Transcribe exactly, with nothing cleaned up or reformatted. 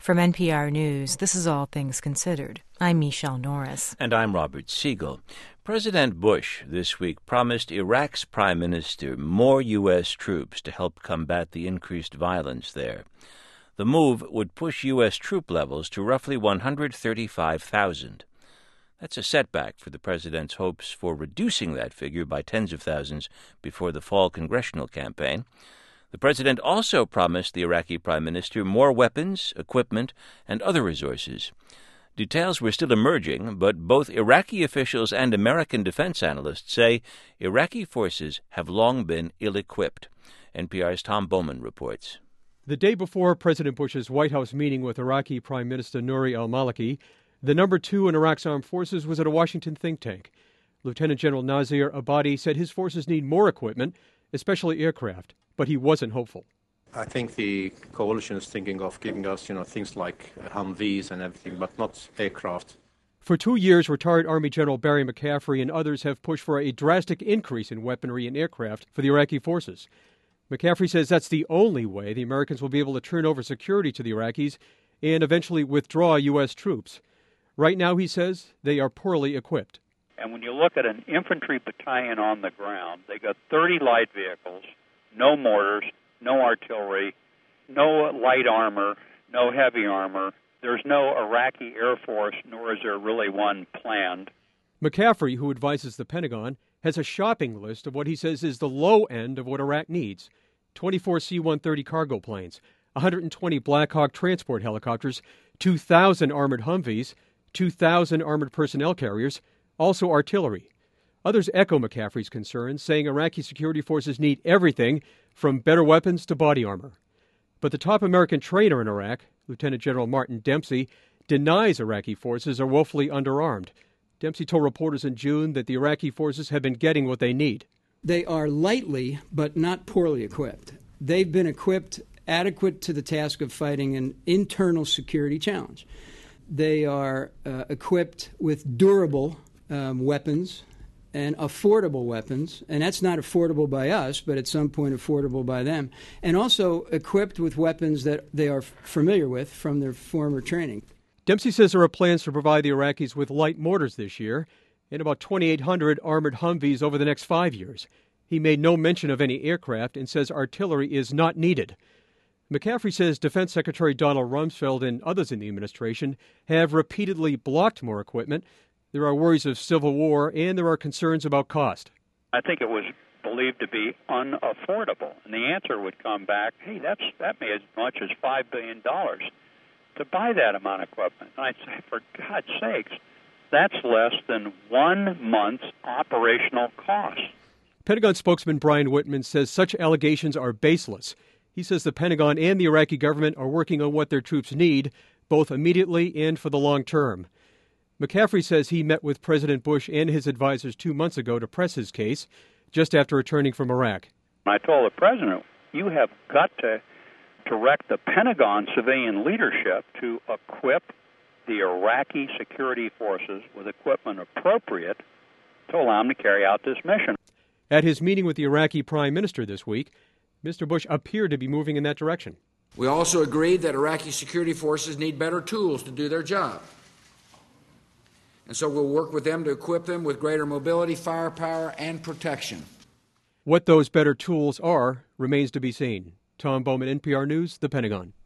From N P R News, this is All Things Considered. I'm Michelle Norris. And I'm Robert Siegel. President Bush this week promised Iraq's prime minister more U S troops to help combat the increased violence there. The move would push U S troop levels to roughly one hundred thirty-five thousand. That's a setback for the president's hopes for reducing that figure by tens of thousands before the fall congressional campaign. The president also promised the Iraqi prime minister more weapons, equipment, and other resources. Details were still emerging, but both Iraqi officials and American defense analysts say Iraqi forces have long been ill-equipped. N P R's Tom Bowman reports. The day before President Bush's White House meeting with Iraqi Prime Minister Nouri al-Maliki, the number two in Iraq's armed forces was at a Washington think tank. Lieutenant General Nazir Abadi said his forces need more equipment, especially aircraft, but he wasn't hopeful. I think the coalition is thinking of giving us, you know, things like Humvees and everything, but not aircraft. For two years, retired Army General Barry McCaffrey and others have pushed for a drastic increase in weaponry and aircraft for the Iraqi forces. McCaffrey says that's the only way the Americans will be able to turn over security to the Iraqis and eventually withdraw U S troops. Right now, he says, they are poorly equipped. And when you look at an infantry battalion on the ground, they got thirty light vehicles, no mortars, no artillery, no light armor, no heavy armor. There's no Iraqi Air Force, nor is there really one planned. McCaffrey, who advises the Pentagon, has a shopping list of what he says is the low end of what Iraq needs. twenty-four C one thirty cargo planes, one hundred twenty Black Hawk transport helicopters, two thousand armored Humvees, two thousand armored personnel carriers, also artillery. Others echo McCaffrey's concerns, saying Iraqi security forces need everything from better weapons to body armor. But the top American trainer in Iraq, Lieutenant General Martin Dempsey, denies Iraqi forces are woefully underarmed. Dempsey told reporters in June that the Iraqi forces have been getting what they need. They are lightly but not poorly equipped. They've been equipped adequate to the task of fighting an internal security challenge. They are uh, equipped with durable um, weapons and affordable weapons, and that's not affordable by us, but at some point affordable by them, and also equipped with weapons that they are familiar with from their former training. Dempsey says there are plans to provide the Iraqis with light mortars this year and about twenty-eight hundred armored Humvees over the next five years. He made no mention of any aircraft and says artillery is not needed. McCaffrey says Defense Secretary Donald Rumsfeld and others in the administration have repeatedly blocked more equipment. There are worries of civil war, and there are concerns about cost. I think it was believed to be unaffordable, and the answer would come back, hey, that's that may as much as five billion dollars to buy that amount of equipment. And I'd say, for God's sakes, that's less than one month's operational cost. Pentagon spokesman Brian Whitman says such allegations are baseless. He says the Pentagon and the Iraqi government are working on what their troops need, both immediately and for the long term. McCaffrey says he met with President Bush and his advisors two months ago to press his case, just after returning from Iraq. I told the president, you have got to direct the Pentagon civilian leadership to equip the Iraqi security forces with equipment appropriate to allow them to carry out this mission. At his meeting with the Iraqi Prime Minister this week, Mister Bush appeared to be moving in that direction. We also agreed that Iraqi security forces need better tools to do their job. And so we'll work with them to equip them with greater mobility, firepower, and protection. What those better tools are remains to be seen. Tom Bowman, N P R News, The Pentagon.